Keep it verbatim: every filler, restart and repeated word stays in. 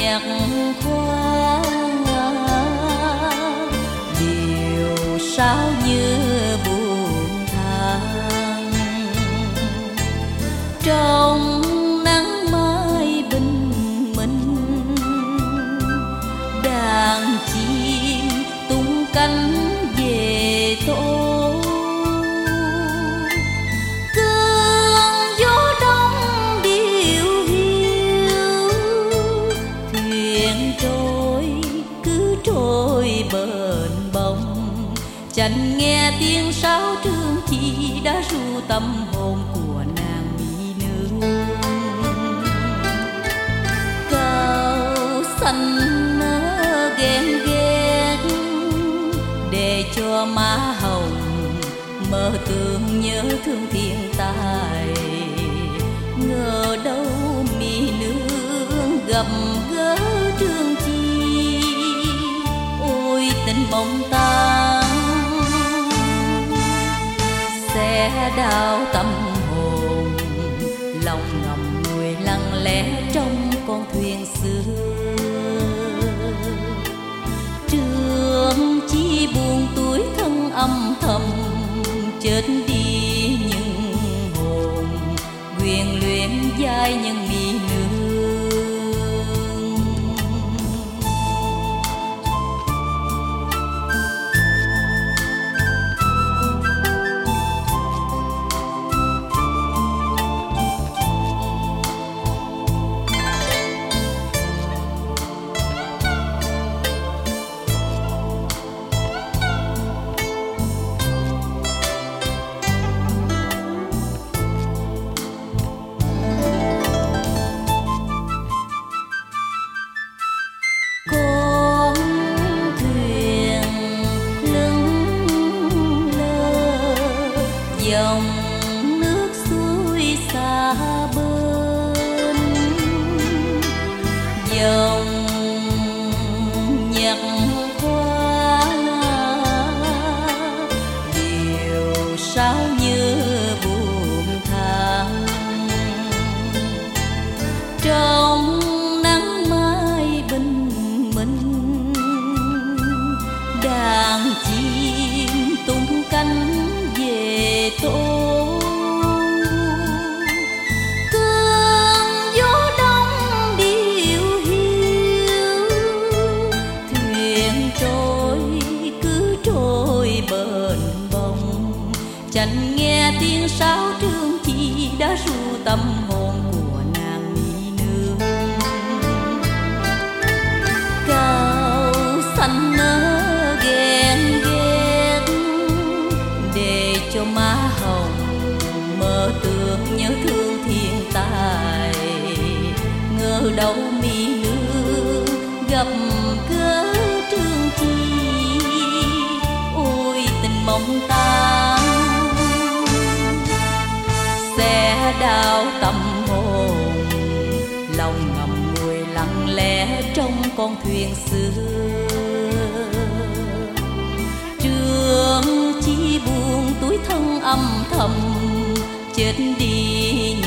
nhạc hoa điều sao như buồn than trong nắng mai bình minh đàn chim tung cánh về tổ cơn gió đông điệu hiu thuyền trôi cứ trôi bền bồng chẳng nghe tiếng sáo trương chi đã ru tâm hồn của nàng mỹ nương cao xanh nở ghen ghét để cho má hồng mơ tưởng nhớ thương thiên tài ngờ đâu mỹ nương gặp gỡ trương chi ôi tình mộng tan sẽ đau tâm hồn lòng ngầm ngùi lặng lẽ trong con thuyền xưa trường chi buồn tuổi thân âm thầm chết đi những hồn quyền luyện giai nhân mỹ nương dòng nước xuôi xa bên dòng nhạc hoa điều sao như buồn than trong nắng mai bình minh đàn chim tung cánh về tổ cơn gió đông điệu hiu thuyền trôi cứ trôi bền bồng chẳng nghe tiếng sáo trương chi đã ru tâm hồn của nàng mỹ nương cao xanh nở ghen ghét để cho má hồng mơ tưởng nhớ thương thiên tài ngờ đâu mỹ nương gặp gỡ trương chi ôi tình mộng tan sẽ đau tâm hồn lòng ngầm ngùi lặng lẽ trong con thuyền xưa trường chi buồn tuổi thân âm thầm chết đi